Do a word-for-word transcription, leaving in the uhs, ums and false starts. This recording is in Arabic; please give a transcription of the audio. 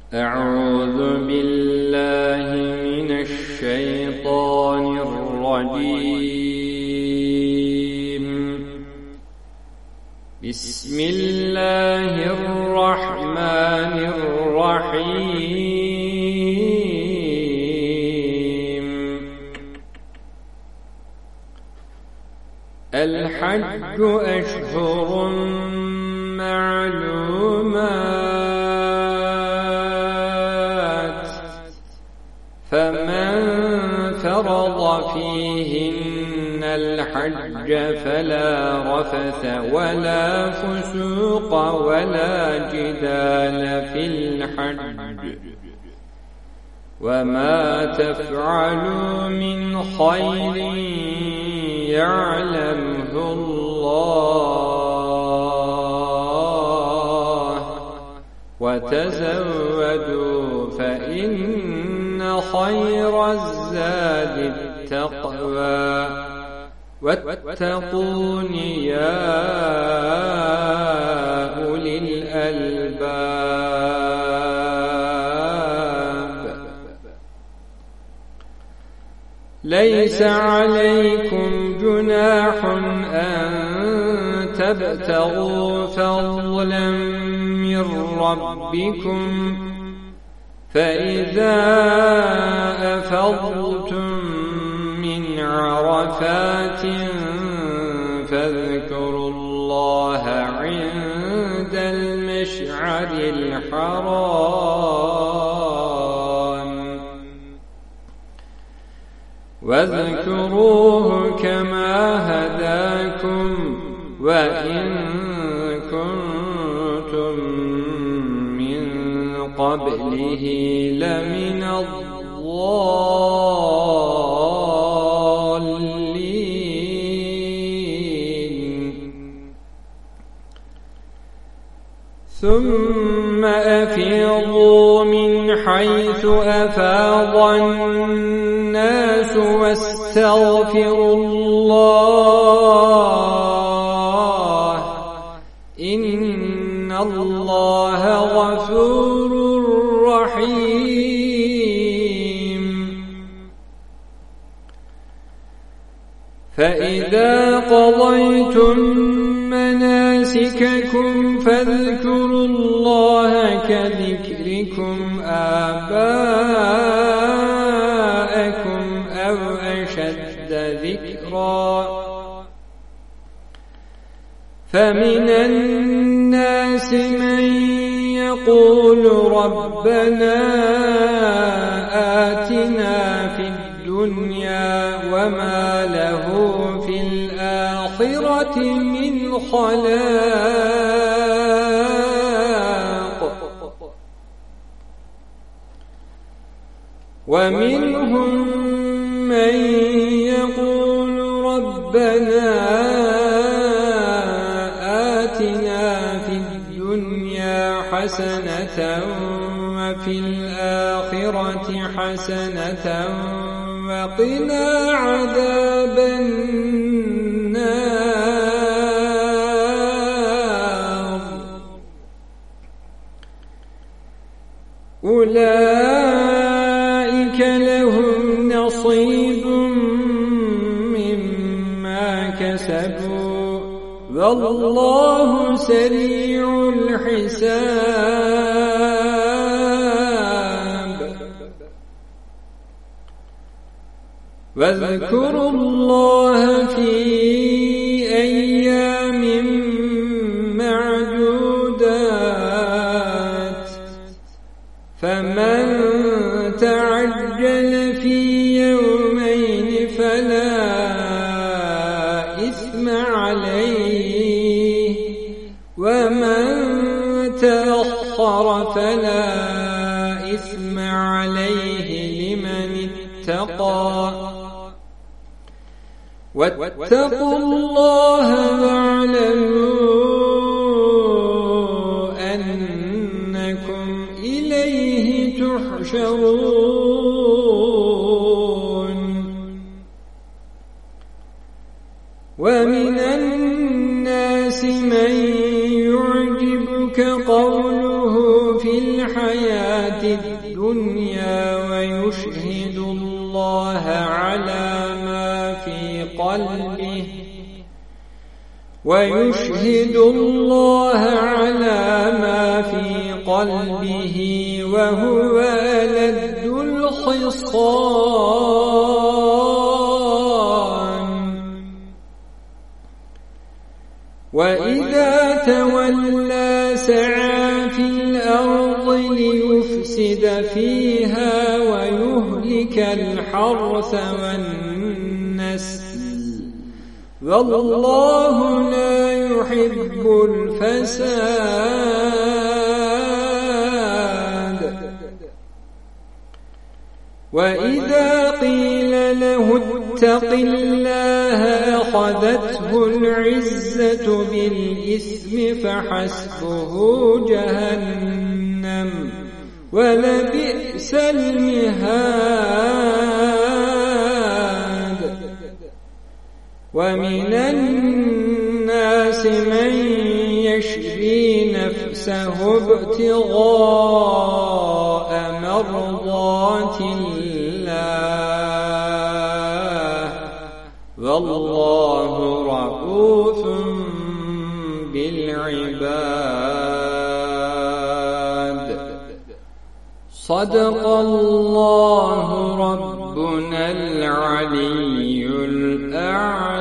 أعوذ بالله من الشيطان الرجيم. بسم الله الرحمن الرحيم. الحج أشهر معلومات، فمن فرض فيهن الحج فلا رفث ولا فسوق ولا جدال في الحج، وما تفعلوا من خير يعلمه الله، وتزودوا فإن خير الزاد التقوى، واتقون يا أولي الألباب. ليس عليكم جناح أن تبتغوا فضلا من ربكم، فإذا أفضتم من عرفات فاذكروا الله عند المشعر الحرام، واذكروه كما هداكم وإن كنتم من قبله لمن الضالين. ثم أفيضوا من حيث أفاض الناس واستغفروا الله، إن الله غفور رحيم. فإذا قضيتم مناسككم فاذكروا الله كذكركم آباءكم أو أشد ذكرا. فمن الناس من يقول ربنا آتنا في الدنيا وما له في الآخرة من خلاق، ومنهم من يقول ربنا آتنا في الدنيا حسنة وفي الآخرة حسنة وقنا عذاب النار. أولئك لهم نصيب مما كسبوا والله سريع الحساب. واذكروا الله في أيام معدودات، فمن تعجل في يومين فلا إثم عليه، ومن تأخر فلا إثم عليه لمن اتقى. واتقوا الله واعلموا أنكم إليه تحشرون. ومن الناس من يعجبك قوله في الحياة الدنيا ويشهد الله على ما في قلبه ويشهد الله على ما في قلبه وهو ألد الخصام. وإذا تولى سعى في الأرض ليفسد فيها ويهلك الحرث والنسل والله لا يحب الفساد. وإذا قيل له اتق الله أخذته العزة بالإثم فحسبه جهنم ولبئس المهاد. ومن الناس من يشري نفسه ابتغاء مرضات الله والله رؤوف بالعباد. صدق الله ربنا العلي الأعلى.